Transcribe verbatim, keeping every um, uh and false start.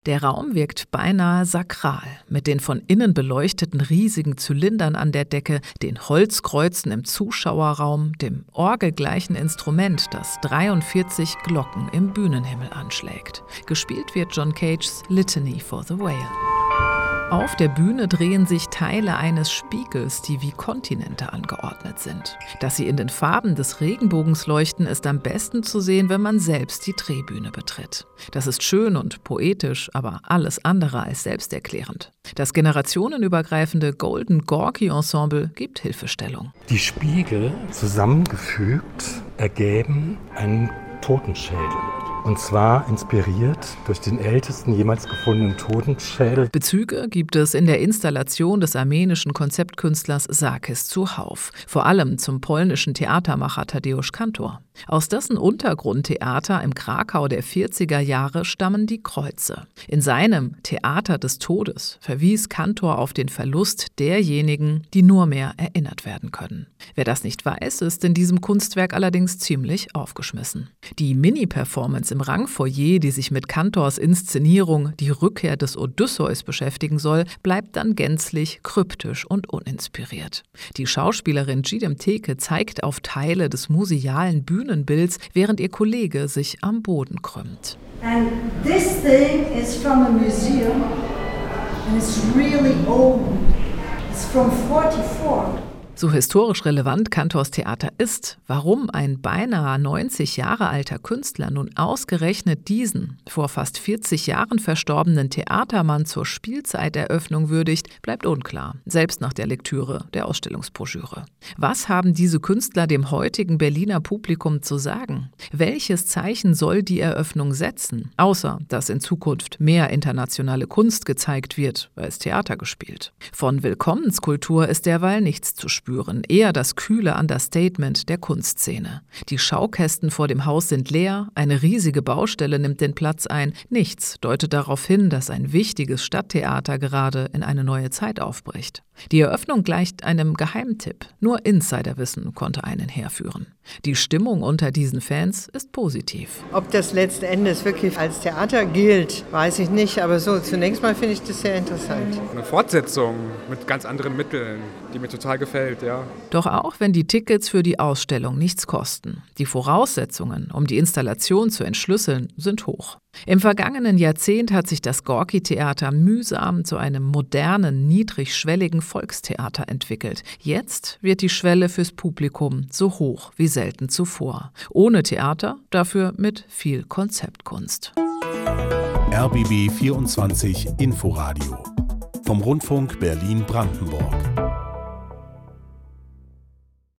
Der Raum wirkt beinahe sakral, mit den von innen beleuchteten riesigen Zylindern an der Decke, den Holzkreuzen im Zuschauerraum, dem orgelgleichen Instrument, das dreiundvierzig Glocken im Bühnenhimmel anschlägt. Gespielt wird John Cages Litany for the Whale. Auf der Bühne drehen sich Teile eines Spiegels, die wie Kontinente angeordnet sind. Dass sie in den Farben des Regenbogens leuchten, ist am besten zu sehen, wenn man selbst die Drehbühne betritt. Das ist schön und poetisch, aber alles andere als selbsterklärend. Das generationenübergreifende Golden Gorky Ensemble gibt Hilfestellung. Die Spiegel zusammengefügt ergeben einen Totenschädel. Und zwar inspiriert durch den ältesten jemals gefundenen Totenschädel. Bezüge gibt es in der Installation des armenischen Konzeptkünstlers Sarkis Zuhauf, vor allem zum polnischen Theatermacher Tadeusz Kantor. Aus dessen Untergrundtheater im Krakau der vierziger Jahre stammen die Kreuze. In seinem Theater des Todes verwies Kantor auf den Verlust derjenigen, die nur mehr erinnert werden können. Wer das nicht weiß, ist in diesem Kunstwerk allerdings ziemlich aufgeschmissen. Die Mini-Performance im Rangfoyer, die sich mit Kantors Inszenierung Die Rückkehr des Odysseus beschäftigen soll, bleibt dann gänzlich kryptisch und uninspiriert. Die Schauspielerin Gidem Teke zeigt auf Teile des musealen Bühnenbilds, während ihr Kollege sich am Boden krümmt. And this thing is from a museum and it's really old. It's from forty-four. So historisch relevant Kantors Theater ist, warum ein beinahe neunzig Jahre alter Künstler nun ausgerechnet diesen, vor fast vierzig Jahren verstorbenen Theatermann zur Spielzeiteröffnung würdigt, bleibt unklar, selbst nach der Lektüre der Ausstellungsbroschüre. Was haben diese Künstler dem heutigen Berliner Publikum zu sagen? Welches Zeichen soll die Eröffnung setzen, außer dass in Zukunft mehr internationale Kunst gezeigt wird, als Theater gespielt? Von Willkommenskultur ist derweil nichts zu spüren. Eher das kühle Understatement der Kunstszene. Die Schaukästen vor dem Haus sind leer, eine riesige Baustelle nimmt den Platz ein. Nichts deutet darauf hin, dass ein wichtiges Stadttheater gerade in eine neue Zeit aufbricht. Die Eröffnung gleicht einem Geheimtipp. Nur Insiderwissen konnte einen herführen. Die Stimmung unter diesen Fans ist positiv. Ob das letzten Endes wirklich als Theater gilt, weiß ich nicht. Aber so, zunächst mal finde ich das sehr interessant. Eine Fortsetzung mit ganz anderen Mitteln, die mir total gefällt, ja. Doch auch wenn die Tickets für die Ausstellung nichts kosten, die Voraussetzungen, um die Installation zu entschlüsseln, sind hoch. Im vergangenen Jahrzehnt hat sich das Gorki-Theater mühsam zu einem modernen, niedrigschwelligen Volkstheater entwickelt. Jetzt wird die Schwelle fürs Publikum so hoch wie selten zuvor. Ohne Theater, dafür mit viel Konzeptkunst. R B B vierundzwanzig Inforadio vom Rundfunk Berlin-Brandenburg.